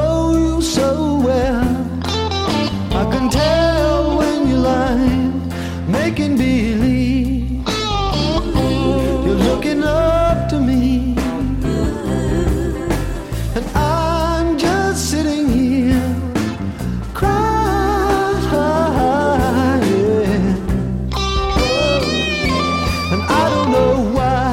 know you so well. I can tell when you're lying, making believe you're looking up to me, and I'm just sitting here crying, and I don't know why.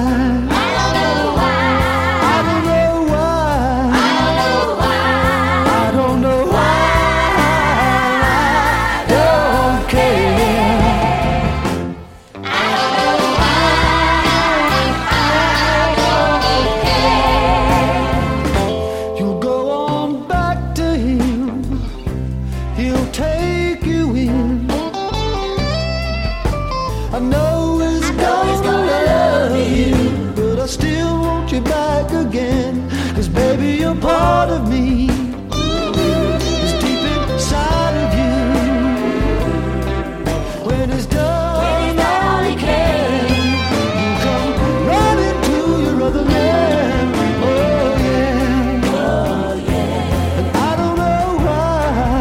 Take you in. I know he's gonna love you, but I still want you back again. 'Cause baby, you're part of me. It's deep inside of you. When it's done, all he can, you come running to your other man. Oh yeah, oh yeah. And I don't know why.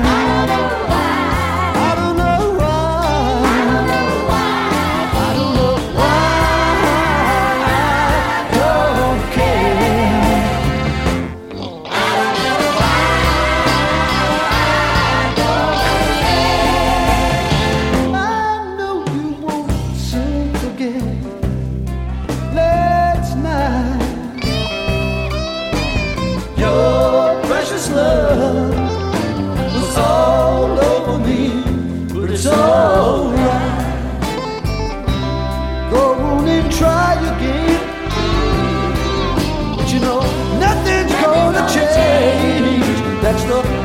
Your precious love was all over me, but it's alright. Go on and try again, but you know nothing's gonna change. That's the